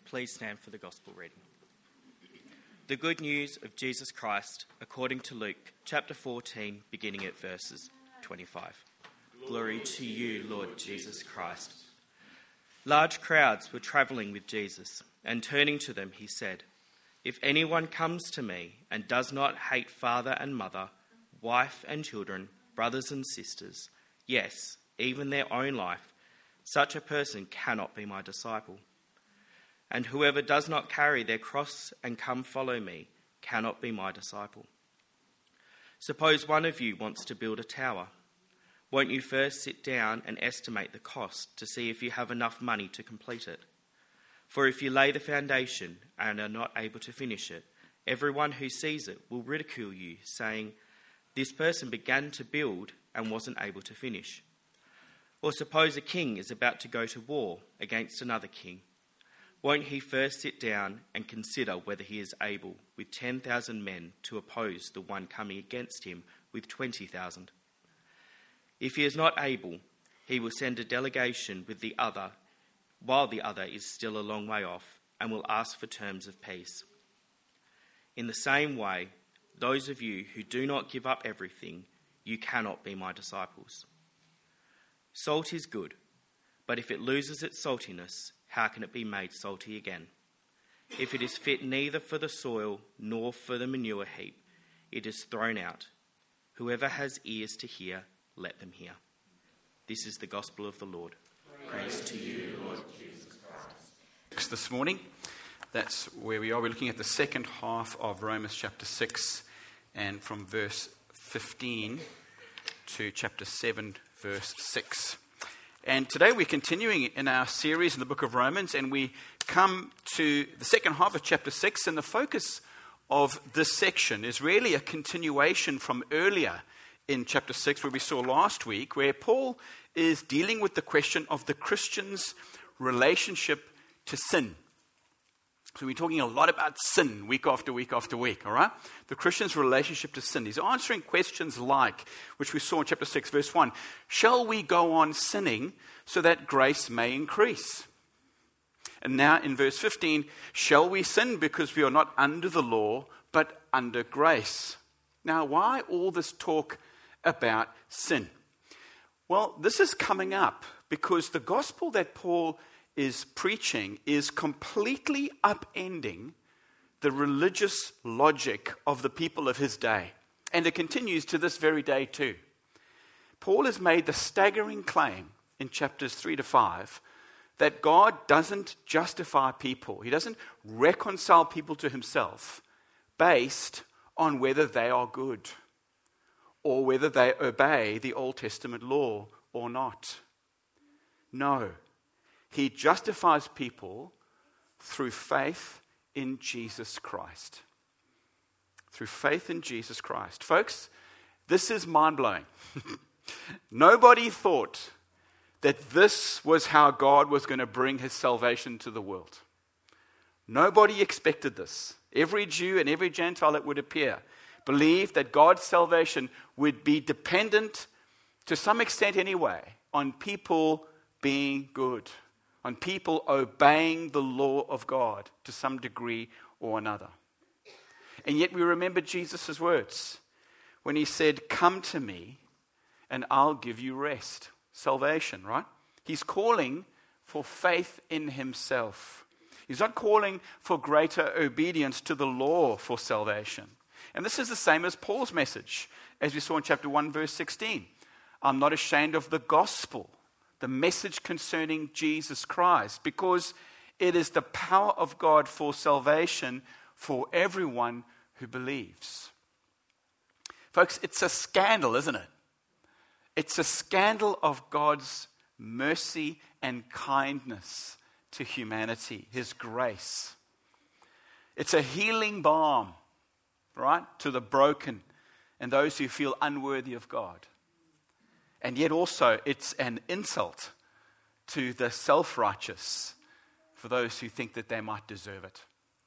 Please stand for the Gospel reading. The good news of Jesus Christ according to Luke, chapter 14, beginning at verses 25. Glory to you, Lord Jesus Christ. Large crowds were travelling with Jesus, and turning to them he said, "If anyone comes to me and does not hate father and mother, wife and children, brothers and sisters, yes, even their own life, such a person cannot be my disciple. And whoever does not carry their cross and come follow me cannot be my disciple. Suppose one of you wants to build a tower. Won't you first sit down and estimate the cost to see if you have enough money to complete it? For if you lay the foundation and are not able to finish it, everyone who sees it will ridicule you, saying, 'This person began to build and wasn't able to finish.' Or suppose a king is about to go to war against another king. Won't he first sit down and consider whether he is able, with 10,000 men, to oppose the one coming against him with 20,000? If he is not able, he will send a delegation with the other, while the other is still a long way off, and will ask for terms of peace. In the same way, those of you who do not give up everything, you cannot be my disciples. Salt is good, but if it loses its saltiness, how can it be made salty again? If it is fit neither for the soil nor for the manure heap, it is thrown out. Whoever has ears to hear, let them hear." This is the gospel of the Lord. Praise to you, Lord Jesus Christ. This morning, that's where we are. We're looking at the second half of Romans chapter 6, and from verse 15 to chapter 7, verse 6. And today we're continuing in our series in the book of Romans, and we come to the second half of chapter 6, and the focus of this section is really a continuation from earlier in chapter 6, where we saw last week, where Paul is dealing with the question of the Christian's relationship to sin. So we're talking a lot about sin week after week after week, all right? The Christian's relationship to sin. He's answering questions like, which we saw in chapter 6, verse 1, shall we go on sinning so that grace may increase? And now in verse 15, shall we sin because we are not under the law, but under grace? Now, why all this talk about sin? Well, this is coming up because the gospel that Paul is preaching is completely upending the religious logic of the people of his day. And it continues to this very day too. Paul has made the staggering claim in chapters 3 to 5 that God doesn't justify people. He doesn't reconcile people to himself based on whether they are good or whether they obey the Old Testament law or not. No. He justifies people through faith in Jesus Christ. Through faith in Jesus Christ. Folks, this is mind-blowing. Nobody thought that this was how God was going to bring his salvation to the world. Nobody expected this. Every Jew and every Gentile, it would appear, believed that God's salvation would be dependent, to some extent anyway, on people being good, on people obeying the law of God to some degree or another. And yet we remember Jesus' words when he said, "Come to me and I'll give you rest." Salvation, right? He's calling for faith in himself. He's not calling for greater obedience to the law for salvation. And this is the same as Paul's message, as we saw in chapter 1, verse 16. I'm not ashamed of the gospel, the message concerning Jesus Christ, because it is the power of God for salvation for everyone who believes. Folks, it's a scandal, isn't it? It's a scandal of God's mercy and kindness to humanity, his grace. It's a healing balm, right, to the broken and those who feel unworthy of God. And yet also it's an insult to the self-righteous, for those who think that they might deserve it.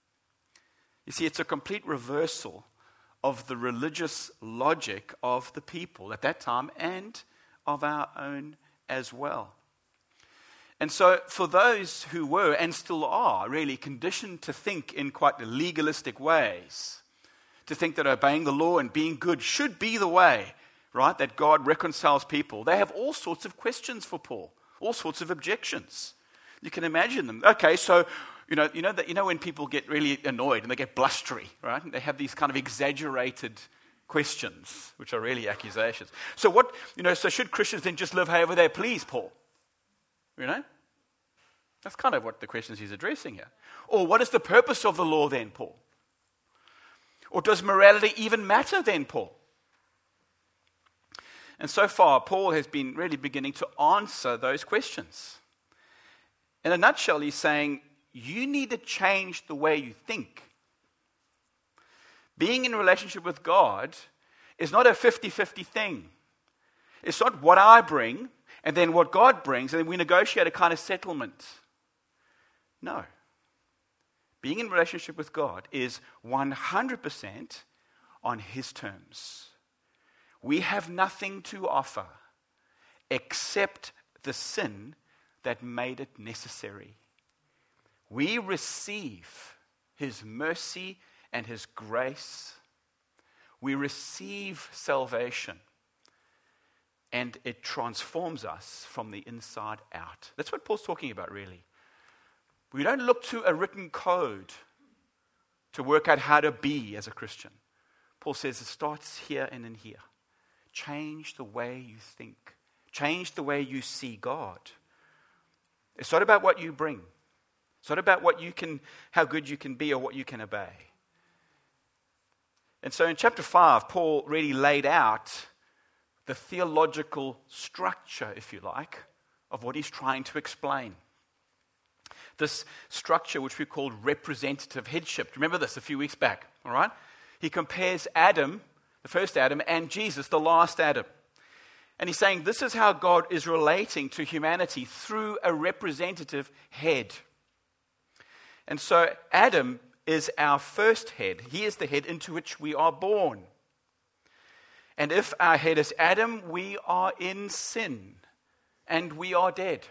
You see, it's a complete reversal of the religious logic of the people at that time and of our own as well. And so for those who were and still are really conditioned to think in quite legalistic ways, to think that obeying the law and being good should be the way, right, that God reconciles people, they have all sorts of questions for Paul, all sorts of objections. You can imagine them. Okay, so you know when people get really annoyed and they get blustery, right? And they have these kind of exaggerated questions, which are really accusations. So so should Christians then just live however they please, Paul? You know? That's kind of what the questions he's addressing here. Or what is the purpose of the law then, Paul? Or does morality even matter then, Paul? And so far, Paul has been really beginning to answer those questions. In a nutshell, he's saying, you need to change the way you think. Being in a relationship with God is not a 50-50 thing. It's not what I bring and then what God brings, and then we negotiate a kind of settlement. No. Being in relationship with God is 100% on His terms. We have nothing to offer except the sin that made it necessary. We receive His mercy and His grace. We receive salvation. And it transforms us from the inside out. That's what Paul's talking about, really. We don't look to a written code to work out how to be as a Christian. Paul says it starts here and in here. Change the way you think. Change the way you see God. It's not about what you bring. It's not about how good you can be or what you can obey. And so in chapter 5, Paul really laid out the theological structure, if you like, of what he's trying to explain. This structure, which we called representative headship. Remember this a few weeks back, all right? He compares Adam, the first Adam, and Jesus, the last Adam. And he's saying this is how God is relating to humanity through a representative head. And so Adam is our first head. He is the head into which we are born. And if our head is Adam, we are in sin and we are dead.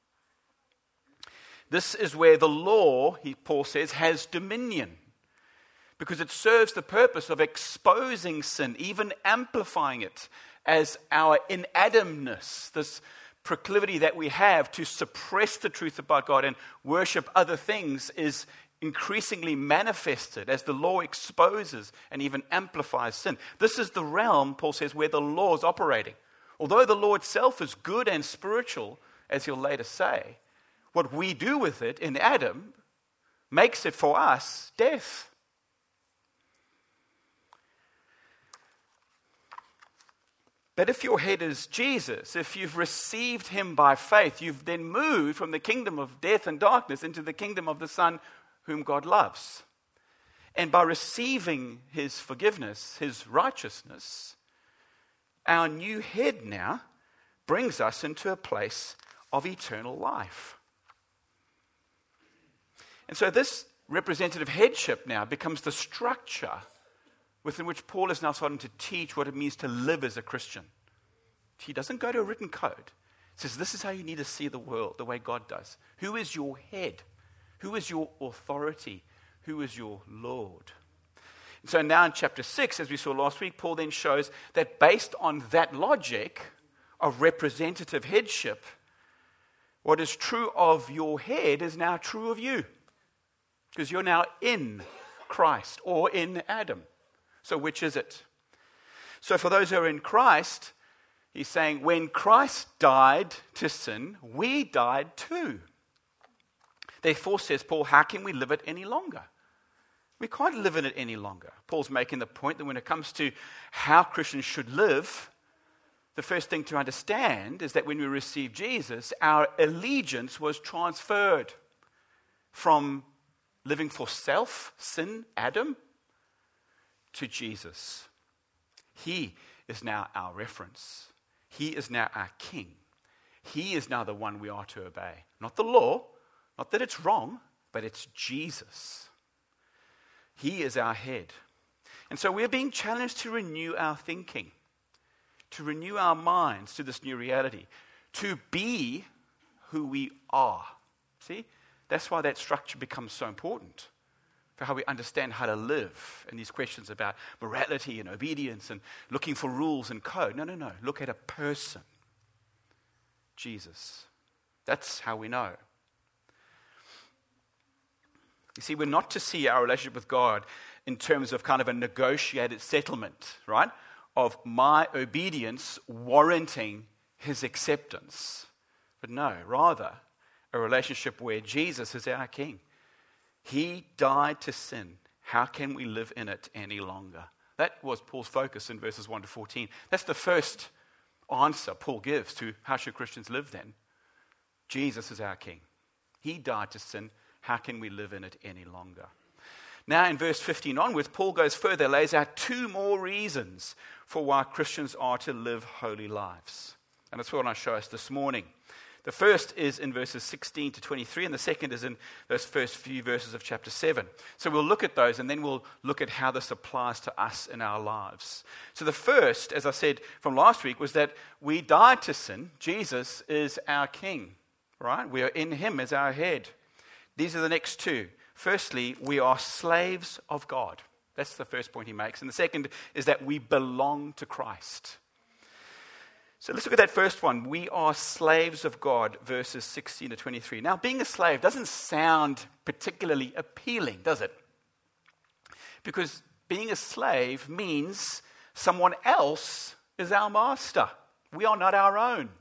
This is where the law, Paul says, has dominion, because it serves the purpose of exposing sin, even amplifying it as our in-Adamness, this proclivity that we have to suppress the truth about God and worship other things is increasingly manifested as the law exposes and even amplifies sin. This is the realm, Paul says, where the law is operating. Although the law itself is good and spiritual, as he'll later say, what we do with it in Adam makes it for us death. But if your head is Jesus, if you've received Him by faith, you've then moved from the kingdom of death and darkness into the kingdom of the Son whom God loves. And by receiving His forgiveness, His righteousness, our new head now brings us into a place of eternal life. And so this representative headship now becomes the structure within which Paul is now starting to teach what it means to live as a Christian. He doesn't go to a written code. He says, this is how you need to see the world, the way God does. Who is your head? Who is your authority? Who is your Lord? And so now in chapter 6, as we saw last week, Paul then shows that based on that logic of representative headship, what is true of your head is now true of you. Because you're now in Christ or in Adam. So which is it? So for those who are in Christ, he's saying when Christ died to sin, we died too. Therefore, says Paul, how can we live it any longer? We can't live in it any longer. Paul's making the point that when it comes to how Christians should live, the first thing to understand is that when we receive Jesus, our allegiance was transferred from living for self, sin, Adam, to Jesus. He is now our reference. He is now our king. He is now the one we are to obey. Not the law, not that it's wrong, but it's Jesus. He is our head. And so we're being challenged to renew our thinking, to renew our minds to this new reality, to be who we are. See? That's why that structure becomes so important for how we understand how to live and these questions about morality and obedience and looking for rules and code. No. Look at a person. Jesus. That's how we know. You see, we're not to see our relationship with God in terms of kind of a negotiated settlement, right? Of my obedience warranting his acceptance. But no, rather, a relationship where Jesus is our King. He died to sin. How can we live in it any longer? That was Paul's focus in verses 1 to 14. That's the first answer Paul gives to how should Christians live then. Jesus is our King. He died to sin. How can we live in it any longer? Now in verse 15 onwards, Paul goes further, lays out two more reasons for why Christians are to live holy lives. And that's what I want to show us this morning. The first is in verses 16 to 23, and the second is in those first few verses of chapter 7. So we'll look at those, and then we'll look at how this applies to us in our lives. So the first, as I said from last week, was that we died to sin. Jesus is our King, right? We are in him as our head. These are the next two. Firstly, we are slaves of God. That's the first point he makes. And the second is that we belong to Christ. So let's look at that first one. We are slaves of God, verses 16 to 23. Now, being a slave doesn't sound particularly appealing, does it? Because being a slave means someone else is our master. We are not our own.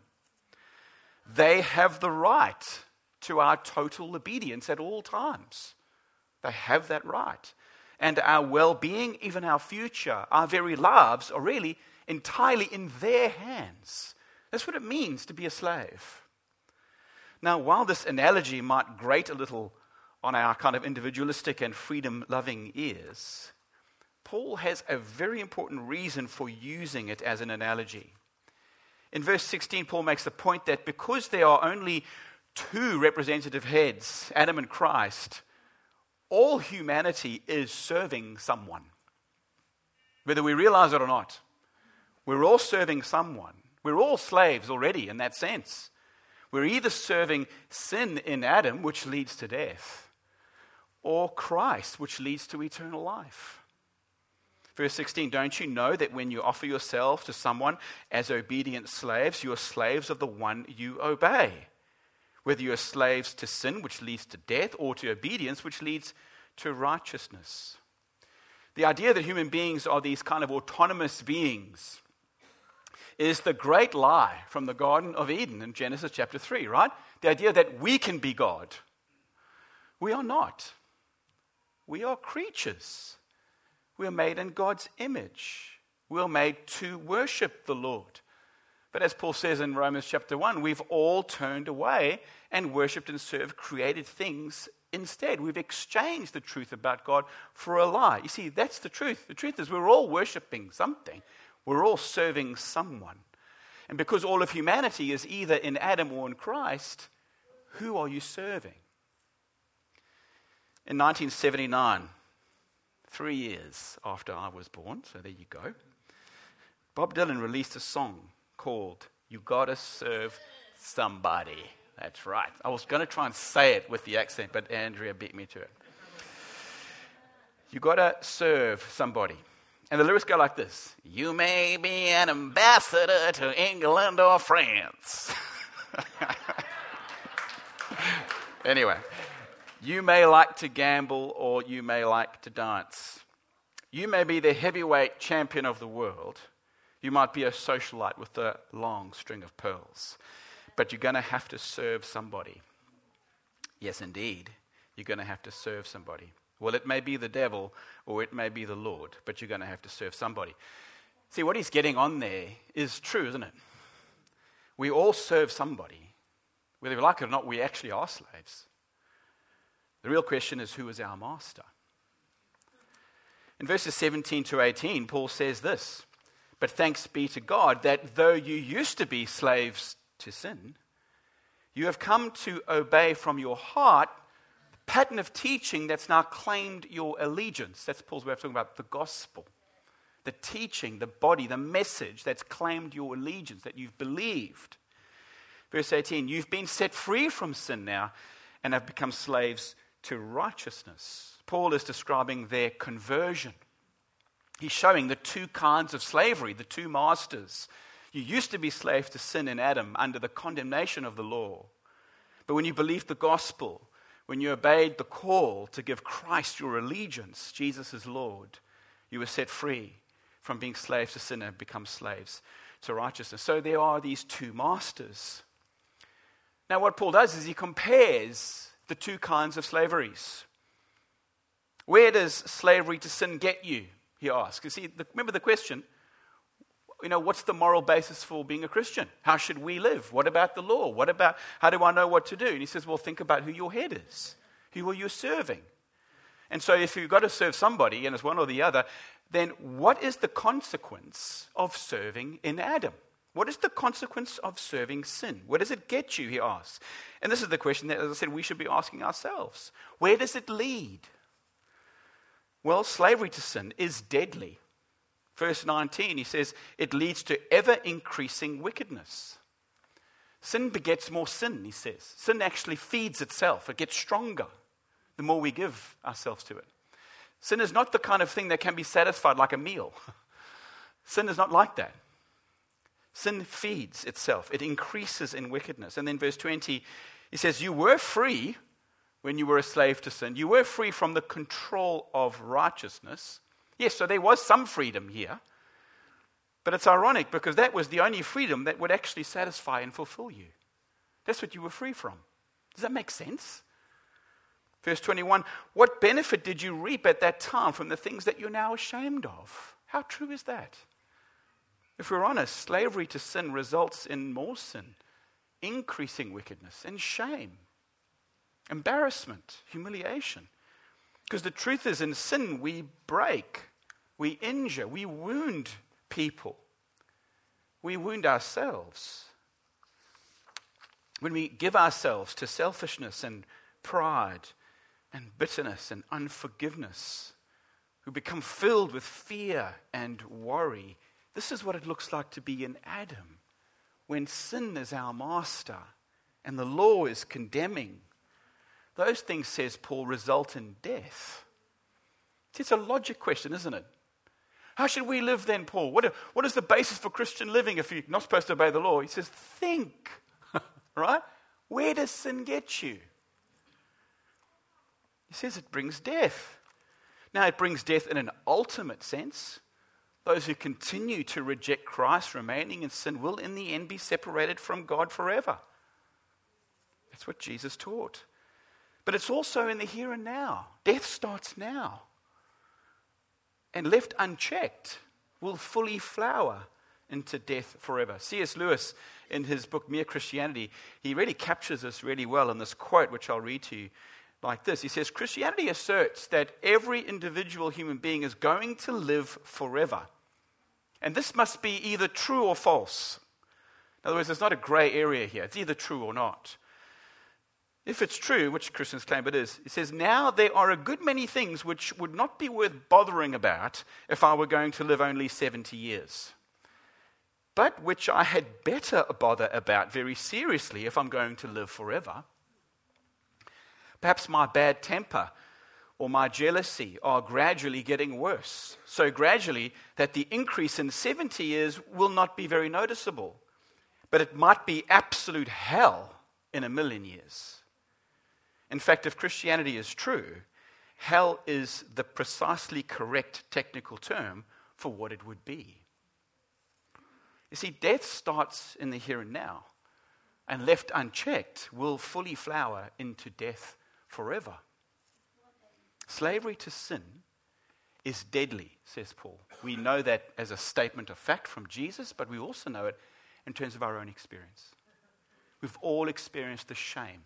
They have the right to our total obedience at all times. They have that right. And our well-being, even our future, our very lives are really entirely in their hands. That's what it means to be a slave. Now, while this analogy might grate a little on our kind of individualistic and freedom-loving ears, Paul has a very important reason for using it as an analogy. In verse 16, Paul makes the point that because there are only two representative heads, Adam and Christ, all humanity is serving someone, whether we realize it or not. We're all serving someone. We're all slaves already in that sense. We're either serving sin in Adam, which leads to death, or Christ, which leads to eternal life. Verse 16, don't you know that when you offer yourself to someone as obedient slaves, you are slaves of the one you obey? Whether you are slaves to sin, which leads to death, or to obedience, which leads to righteousness. The idea that human beings are these kind of autonomous beings is the great lie from the Garden of Eden in Genesis chapter 3, right? The idea that we can be God. We are not. We are creatures. We are made in God's image. We are made to worship the Lord. But as Paul says in Romans chapter 1, we've all turned away and worshipped and served created things instead. We've exchanged the truth about God for a lie. You see, that's the truth. The truth is we're all worshiping something. We're all serving someone. And because all of humanity is either in Adam or in Christ, who are you serving? In 1979, 3 years after I was born, so there you go, Bob Dylan released a song called You Gotta Serve Somebody. That's right. I was going to try and say it with the accent, but Andrea beat me to it. You gotta serve somebody. And the lyrics go like this. You may be an ambassador to England or France. Anyway, you may like to gamble or you may like to dance. You may be the heavyweight champion of the world. You might be a socialite with a long string of pearls. But you're going to have to serve somebody. Yes, indeed. You're going to have to serve somebody. Well, it may be the devil or it may be the Lord, but you're going to have to serve somebody. See, what he's getting on there is true, isn't it? We all serve somebody. Whether we like it or not, we actually are slaves. The real question is, who is our master? In verses 17 to 18, Paul says this, but thanks be to God that though you used to be slaves to sin, you have come to obey from your heart the pattern of teaching that's now claimed your allegiance. That's Paul's way of talking about the gospel. The teaching, the body, the message that's claimed your allegiance, that you've believed. Verse 18, you've been set free from sin now and have become slaves to righteousness. Paul is describing their conversion. He's showing the two kinds of slavery, the two masters. You used to be slaves to sin in Adam under the condemnation of the law. But when you believed the gospel, when you obeyed the call to give Christ your allegiance, Jesus is Lord, you were set free from being slaves to sin and become slaves to righteousness. So there are these two masters. Now what Paul does is he compares the two kinds of slaveries. Where does slavery to sin get you, he asks. You see, remember the question, what's the moral basis for being a Christian? How should we live? What about the law? What about, how do I know what to do? And he says, well, think about who your head is. Who are you serving? And so if you've got to serve somebody, and it's one or the other, then what is the consequence of serving in Adam? What is the consequence of serving sin? Where does it get you, he asks. And this is the question that, as I said, we should be asking ourselves. Where does it lead? Well, slavery to sin is deadly. Verse 19, he says, it leads to ever-increasing wickedness. Sin begets more sin, he says. Sin actually feeds itself. It gets stronger the more we give ourselves to it. Sin is not the kind of thing that can be satisfied like a meal. Sin is not like that. Sin feeds itself. It increases in wickedness. And then verse 20, he says, you were free when you were a slave to sin. You were free from the control of righteousness. Yes, so there was some freedom here. But it's ironic because that was the only freedom that would actually satisfy and fulfill you. That's what you were free from. Does that make sense? Verse 21, what benefit did you reap at that time from the things that you're now ashamed of? How true is that? If we're honest, slavery to sin results in more sin, increasing wickedness and shame, embarrassment, humiliation. Because the truth is, in sin we break, we injure, we wound people. We wound ourselves. When we give ourselves to selfishness and pride and bitterness and unforgiveness, we become filled with fear and worry. This is what it looks like to be in Adam, when sin is our master and the law is condemning. Those things, says Paul, result in death. It's a logic question, isn't it? How should we live then, Paul? What is the basis for Christian living if you're not supposed to obey the law? He says, think, right? Where does sin get you? He says it brings death. Now, it brings death in an ultimate sense. Those who continue to reject Christ, remaining in sin, will in the end be separated from God forever. That's what Jesus taught. But it's also in the here and now. Death starts now. And left unchecked, will fully flower into death forever. C.S. Lewis, in his book Mere Christianity, he really captures this really well in this quote, which I'll read to you like this. He says, Christianity asserts that every individual human being is going to live forever. And this must be either true or false. In other words, there's not a gray area here. It's either true or not. If it's true, which Christians claim it is, it says, now there are a good many things which would not be worth bothering about if I were going to live only 70 years, but which I had better bother about very seriously if I'm going to live forever. Perhaps my bad temper or my jealousy are gradually getting worse, so gradually that the increase in 70 years will not be very noticeable, but it might be absolute hell in 1,000,000 years. In fact, if Christianity is true, hell is the precisely correct technical term for what it would be. You see, death starts in the here and now, and left unchecked will fully flower into death forever. Slavery to sin is deadly, says Paul. We know that as a statement of fact from Jesus, but we also know it in terms of our own experience. We've all experienced the shame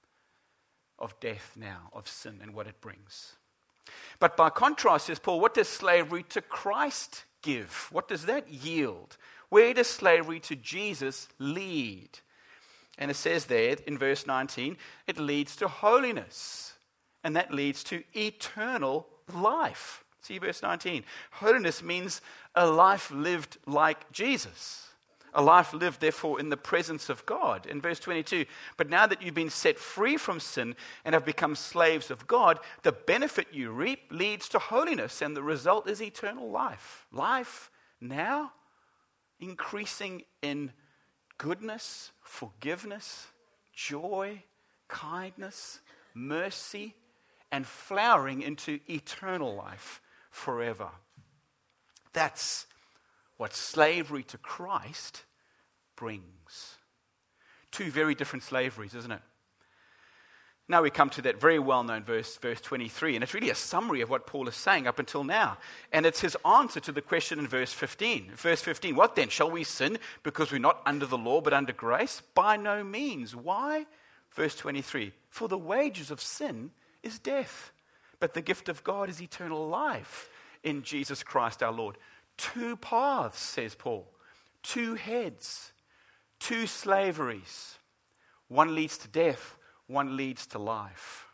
of death now, of sin and what it brings. But by contrast, says Paul, what does slavery to Christ give? What does that yield? Where does slavery to Jesus lead? And it says there in verse 19, it leads to holiness. And that leads to eternal life. See verse 19. Holiness means a life lived like Jesus. A life lived, therefore, in the presence of God. In verse 22, but now that you've been set free from sin and have become slaves of God, the benefit you reap leads to holiness, and the result is eternal life. Life now, increasing in goodness, forgiveness, joy, kindness, mercy, and flowering into eternal life forever. That's what slavery to Christ brings. Two very different slaveries, isn't it? Now we come to that very well-known verse 23, and it's really a summary of what Paul is saying up until now. And it's his answer to the question in verse 15. Verse 15, what then? Shall we sin because we're not under the law but under grace? By no means. Why? Verse 23, for the wages of sin is death, but the gift of God is eternal life in Jesus Christ our Lord. Two paths, says Paul. Two heads. Two slaveries. One leads to death. One leads to life.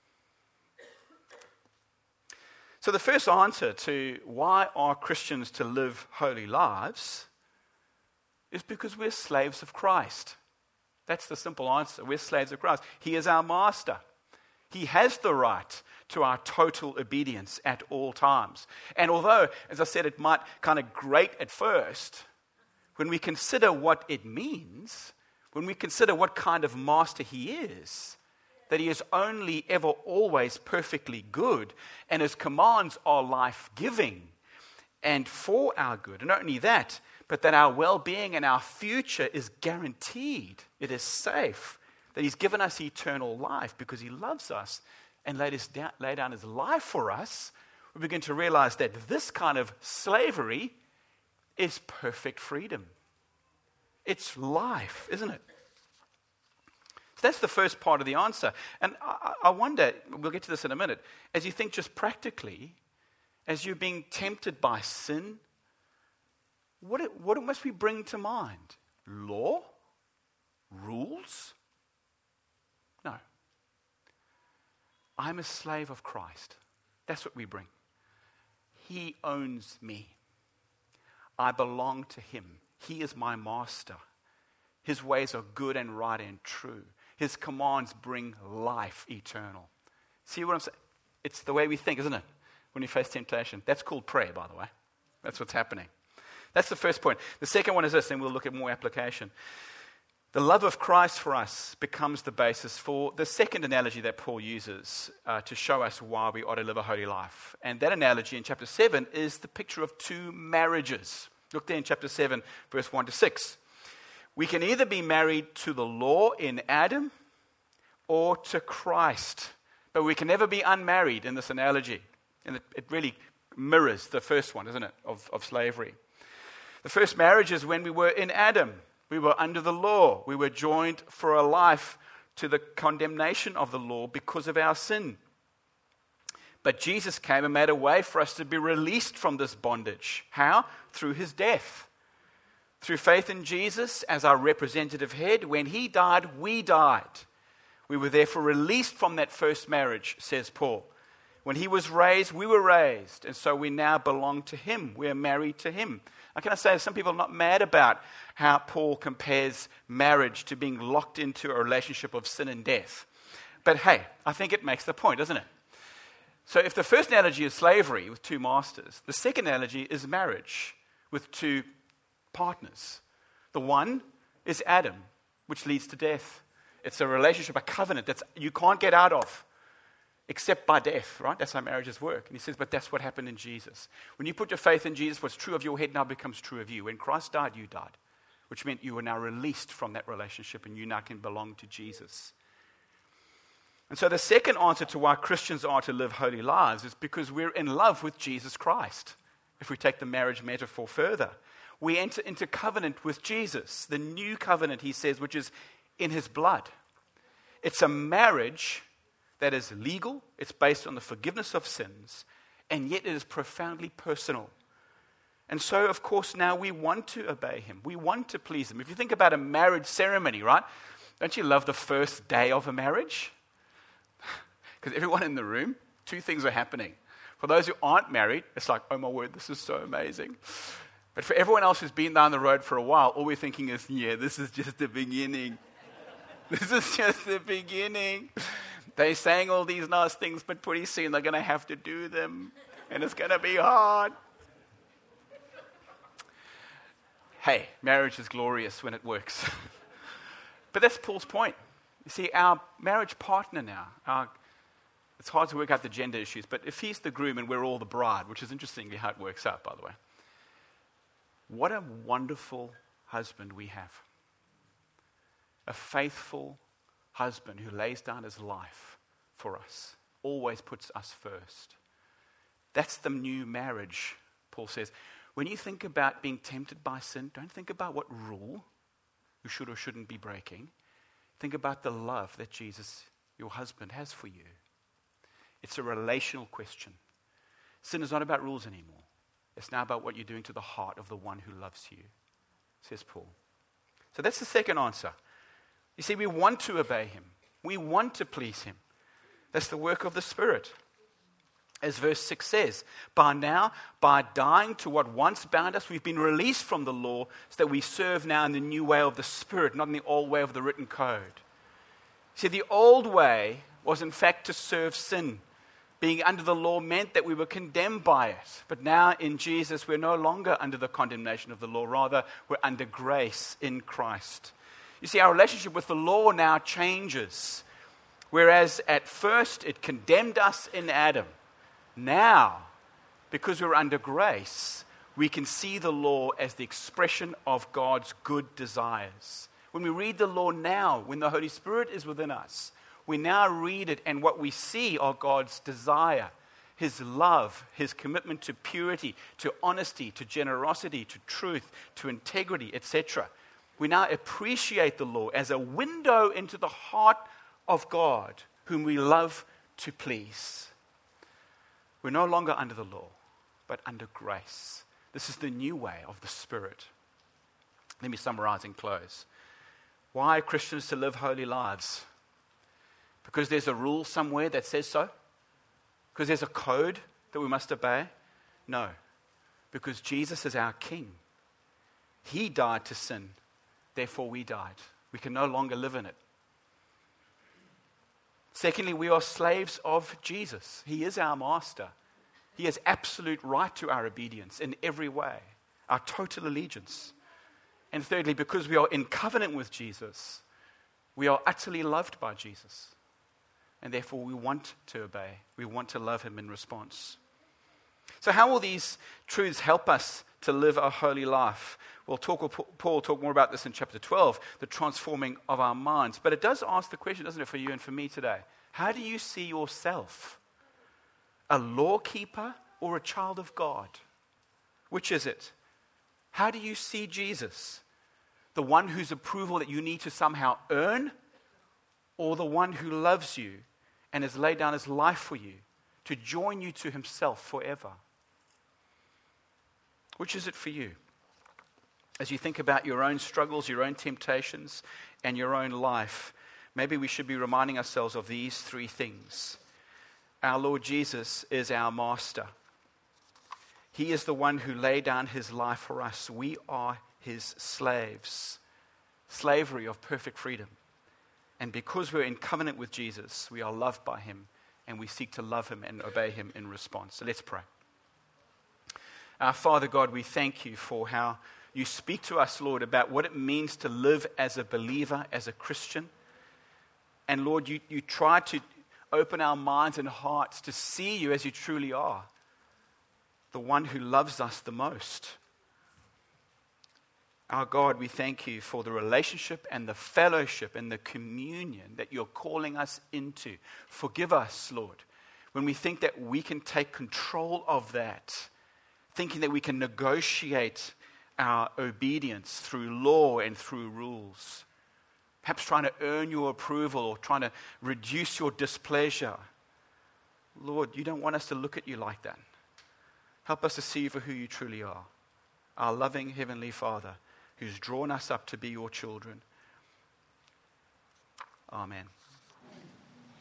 So the first answer to why are Christians to live holy lives is because we're slaves of Christ. That's the simple answer. We're slaves of Christ. He is our master. He has the right to our total obedience at all times. And although, as I said, it might kind of grate at first, when we consider what it means, when we consider what kind of master he is, that he is only ever always perfectly good, and his commands are life-giving and for our good. And not only that, but that our well-being and our future is guaranteed. It is safe. That he's given us eternal life because he loves us and lay down his life for us. We begin to realize that this kind of slavery is perfect freedom. It's life, isn't it? So that's the first part of the answer. And I wonder, we'll get to this in a minute, as you think just practically, as you're being tempted by sin, what must we bring to mind? Law? Rules? No. I'm a slave of Christ. That's what we bring. He owns me. I belong to him. He is my master. His ways are good and right and true. His commands bring life eternal. See what I'm saying? It's the way we think, isn't it? When we face temptation. That's called prayer, by the way. That's what's happening. That's the first point. The second one is this, and we'll look at more application. The love of Christ for us becomes the basis for the second analogy that Paul uses to show us why we ought to live a holy life. And that analogy in chapter 7 is the picture of two marriages. Look there in chapter 7, verse 1 to 6. We can either be married to the law in Adam or to Christ. But we can never be unmarried in this analogy. And it really mirrors the first one, isn't it, of slavery. The first marriage is when we were in Adam. We were under the law. We were joined for a life to the condemnation of the law because of our sin. But Jesus came and made a way for us to be released from this bondage. How? Through his death. Through faith in Jesus as our representative head. When he died, we died. We were therefore released from that first marriage, says Paul. When he was raised, we were raised. And so we now belong to him. We are married to him. Now, can I say, some people are not mad about how Paul compares marriage to being locked into a relationship of sin and death. But hey, I think it makes the point, doesn't it? So if the first analogy is slavery with two masters, the second analogy is marriage with two partners. The one is Adam, which leads to death. It's a relationship, a covenant that you can't get out of except by death, right? That's how marriages work. And he says, but that's what happened in Jesus. When you put your faith in Jesus, what's true of your head now becomes true of you. When Christ died, you died, which meant you were now released from that relationship and you now can belong to Jesus. And so the second answer to why Christians are to live holy lives is because we're in love with Jesus Christ. If we take the marriage metaphor further, we enter into covenant with Jesus, the new covenant, he says, which is in his blood. It's a marriage that is legal, it's based on the forgiveness of sins, and yet it is profoundly personal. And so, of course, now we want to obey him. We want to please him. If you think about a marriage ceremony, right? Don't you love the first day of a marriage? Because everyone in the room, two things are happening. For those who aren't married, it's like, oh my word, this is so amazing. But for everyone else who's been down the road for a while, all we're thinking is, yeah, this is just the beginning. This is just the beginning. They're saying all these nice things, but pretty soon they're going to have to do them. And it's going to be hard. Hey, marriage is glorious when it works. But that's Paul's point. You see, our marriage partner now, it's hard to work out the gender issues, but if he's the groom and we're all the bride, which is interestingly how it works out, by the way. What a wonderful husband we have. A faithful husband who lays down his life for us, always puts us first. That's the new marriage, Paul says. When you think about being tempted by sin, don't think about what rule you should or shouldn't be breaking. Think about the love that Jesus, your husband, has for you. It's a relational question. Sin is not about rules anymore. It's now about what you're doing to the heart of the one who loves you, says Paul. So that's the second answer. You see, we want to obey him. We want to please him. That's the work of the Spirit. As verse 6 says, by now, by dying to what once bound us, we've been released from the law so that we serve now in the new way of the Spirit, not in the old way of the written code. See, the old way was in fact to serve sin. Being under the law meant that we were condemned by it. But now in Jesus, we're no longer under the condemnation of the law. Rather, we're under grace in Christ. You see, our relationship with the law now changes. Whereas at first it condemned us in Adam. Now, because we're under grace, we can see the law as the expression of God's good desires. When we read the law now, when the Holy Spirit is within us, we now read it, and what we see are God's desire, his love, his commitment to purity, to honesty, to generosity, to truth, to integrity, etc. We now appreciate the law as a window into the heart of God, whom we love to please. We're no longer under the law, but under grace. This is the new way of the Spirit. Let me summarize and close. Why are Christians to live holy lives? Because there's a rule somewhere that says so? Because there's a code that we must obey? No. Because Jesus is our King. He died to sin. Therefore we died. We can no longer live in it. Secondly, we are slaves of Jesus. He is our master. He has absolute right to our obedience in every way, our total allegiance. And thirdly, because we are in covenant with Jesus, we are utterly loved by Jesus. And therefore we want to obey. We want to love him in response. So how will these truths help us to live a holy life? Paul will talk more about this in chapter 12, the transforming of our minds. But it does ask the question, doesn't it, for you and for me today? How do you see yourself? A lawkeeper or a child of God? Which is it? How do you see Jesus? The one whose approval that you need to somehow earn, or the one who loves you and has laid down his life for you to join you to himself forever? Which is it for you? As you think about your own struggles, your own temptations, and your own life, maybe we should be reminding ourselves of these three things. Our Lord Jesus is our master. He is the one who laid down his life for us. We are his slaves. Slavery of perfect freedom. And because we're in covenant with Jesus, we are loved by him, and we seek to love him and obey him in response. So let's pray. Our Father God, we thank you for how you speak to us, Lord, about what it means to live as a believer, as a Christian. And Lord, you try to open our minds and hearts to see you as you truly are, the one who loves us the most. Our God, we thank you for the relationship and the fellowship and the communion that you're calling us into. Forgive us, Lord, when we think that we can take control of that, thinking that we can negotiate our obedience through law and through rules. Perhaps trying to earn your approval or trying to reduce your displeasure. Lord, you don't want us to look at you like that. Help us to see you for who you truly are. Our loving Heavenly Father, who's drawn us up to be your children. Amen.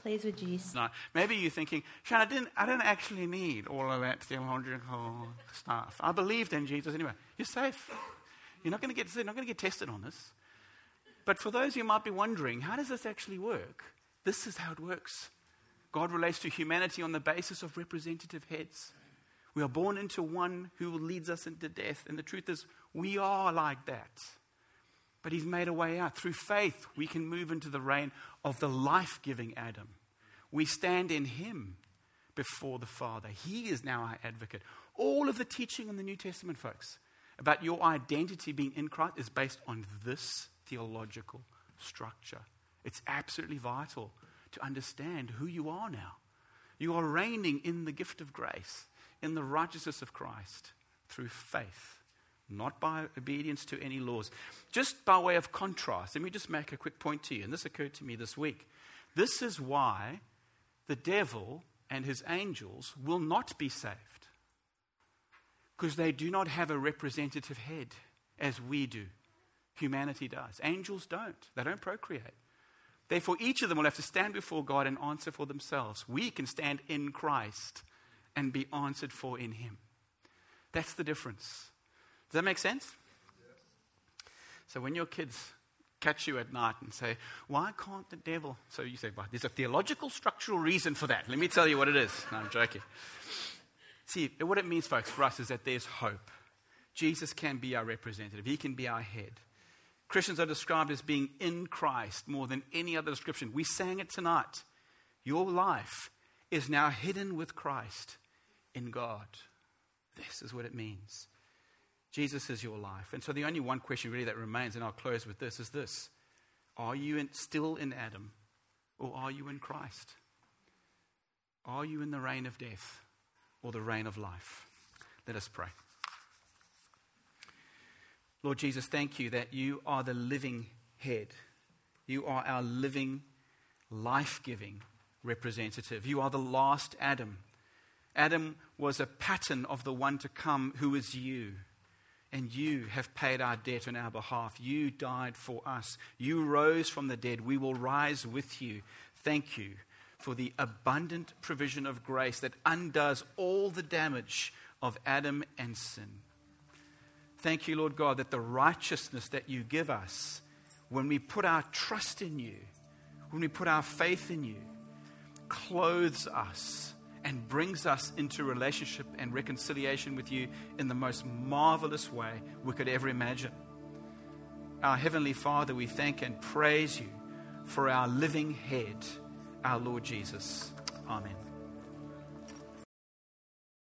Please would you... No, maybe you're thinking, Sean, I didn't actually need all of that theological stuff. I believed in Jesus anyway. You're safe. You're not going to get tested on this. But for those who might be wondering, how does this actually work? This is how it works. God relates to humanity on the basis of representative heads. We are born into one who leads us into death. And the truth is, we are like that. But he's made a way out. Through faith, we can move into the reign of the life-giving Adam. We stand in him before the Father. He is now our advocate. All of the teaching in the New Testament, folks, about your identity being in Christ is based on this theological structure. It's absolutely vital to understand who you are now. You are reigning in the gift of grace, in the righteousness of Christ, through faith, not by obedience to any laws. Just by way of contrast, let me just make a quick point to you, and this occurred to me this week. This is why the devil and his angels will not be saved, because they do not have a representative head as we do. Humanity does. Angels don't. They don't procreate. Therefore, each of them will have to stand before God and answer for themselves. We can stand in Christ and be answered for in him. That's the difference. Does that make sense? So when your kids catch you at night and say, why can't the devil? So you say, well, there's a theological structural reason for that. Let me tell you what it is. No, I'm joking. See, what it means, folks, for us is that there's hope. Jesus can be our representative. He can be our head. Christians are described as being in Christ more than any other description. We sang it tonight. Your life is now hidden with Christ in God. This is what it means. Jesus is your life. And so the only one question really that remains, and I'll close with this, is this. Are you still in Adam, or are you in Christ? Are you in the reign of death or the reign of life? Let us pray. Lord Jesus, thank you that you are the living head. You are our living, life-giving representative. You are the last Adam. Adam was a pattern of the one to come, who is you. And you have paid our debt on our behalf. You died for us. You rose from the dead. We will rise with you. Thank you for the abundant provision of grace that undoes all the damage of Adam and sin. Thank you, Lord God, that the righteousness that you give us when we put our trust in you, when we put our faith in you, clothes us and brings us into relationship and reconciliation with you in the most marvelous way we could ever imagine. Our Heavenly Father, we thank and praise you for our living head, our Lord Jesus. Amen.